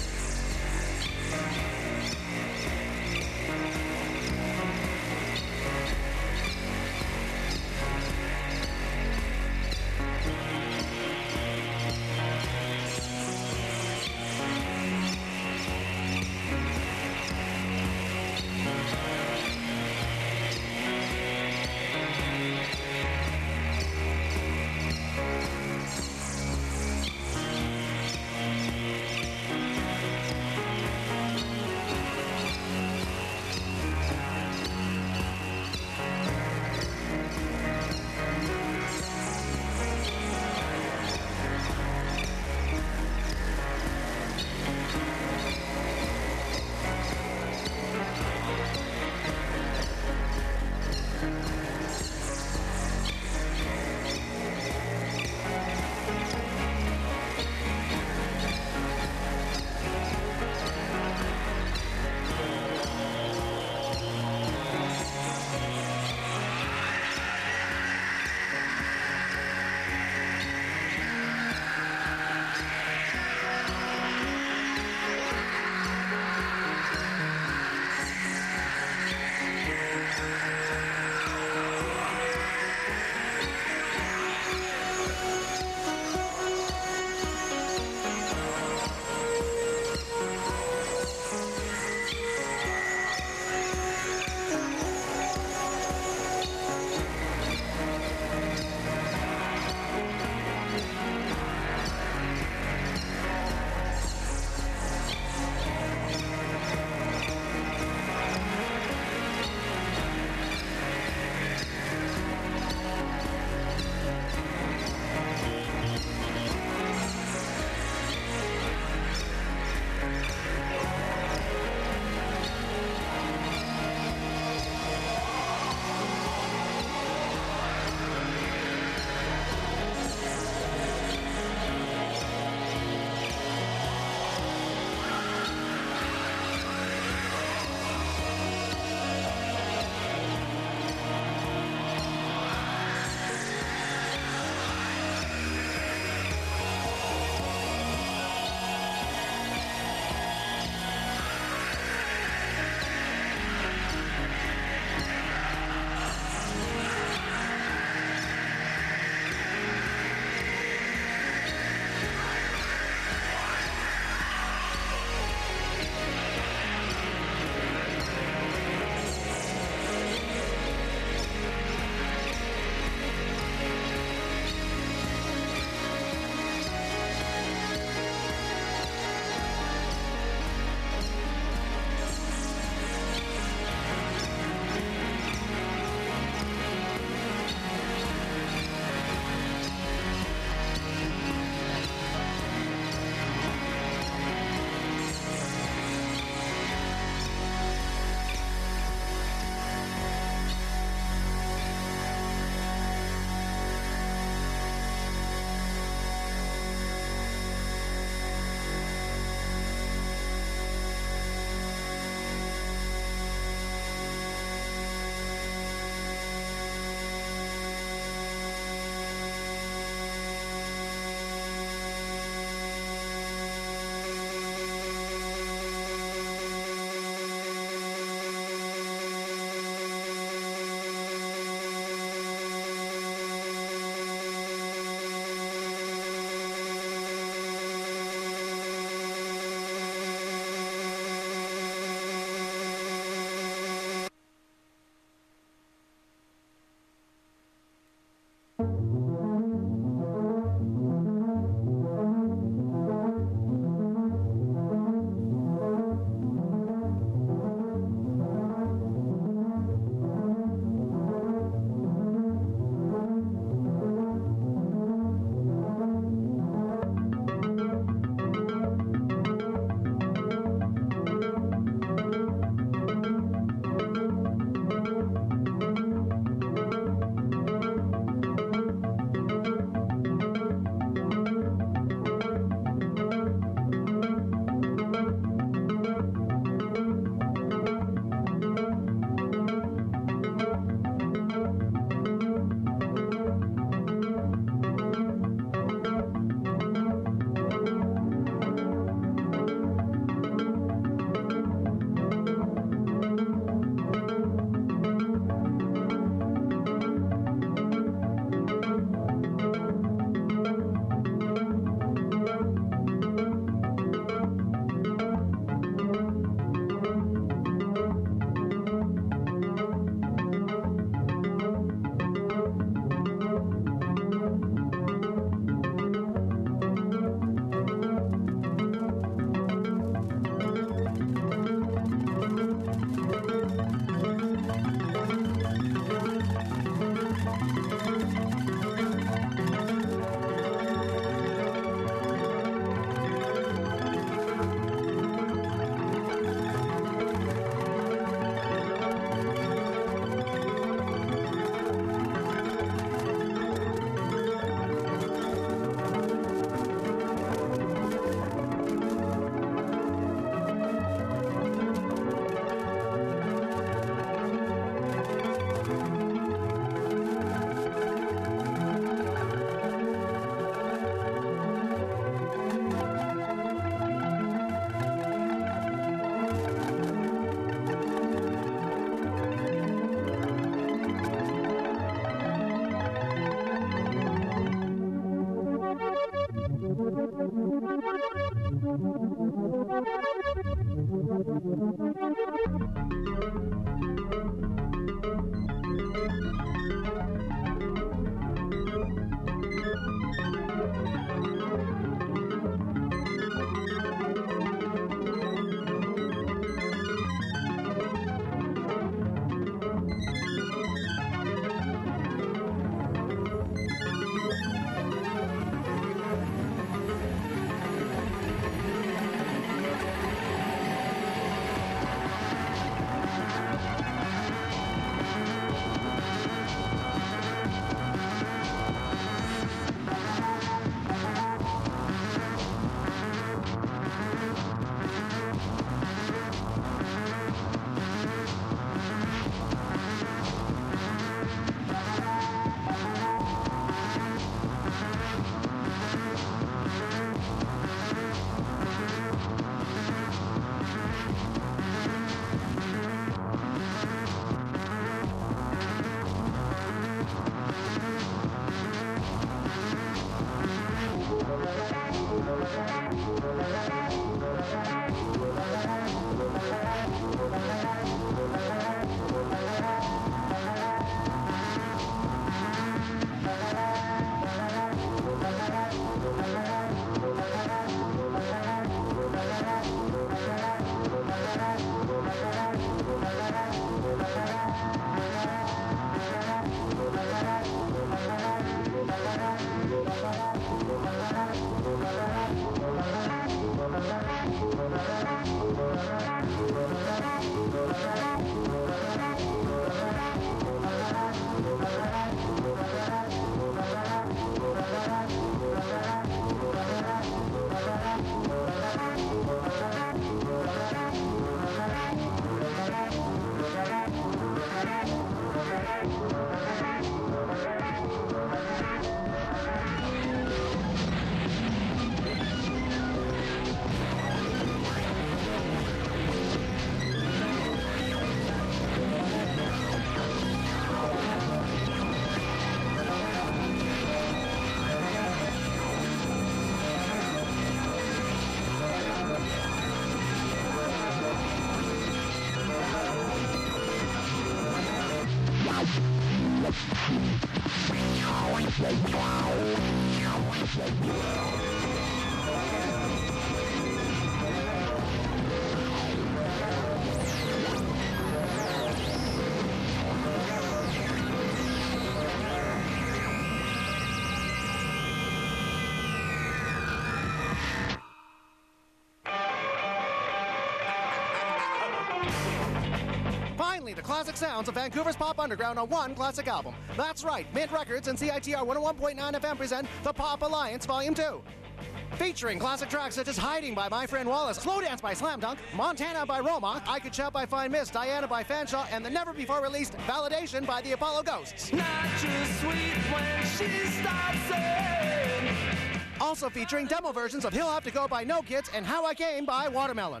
Finally, the classic sounds of Vancouver's pop underground on one classic album. That's right, Mint Records and C I T R one oh one point nine F M present The Pop Alliance Volume two. Featuring classic tracks such as Hiding by My Friend Wallace, Slow Dance by Slam Dunk, Montana by Roma, I Could Shout by Fine Mist, Diana by Fanshawe, and the never-before-released Validation by the Apollo Ghosts. Not just sweet when she starts saying. Also featuring demo versions of He'll Have to Go by No Kids and How I Came by Watermelon.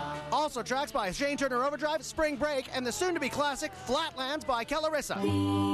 Also tracks by Shane Turner Overdrive, Spring Break, and the soon-to-be classic Flatlands by Kellarissa.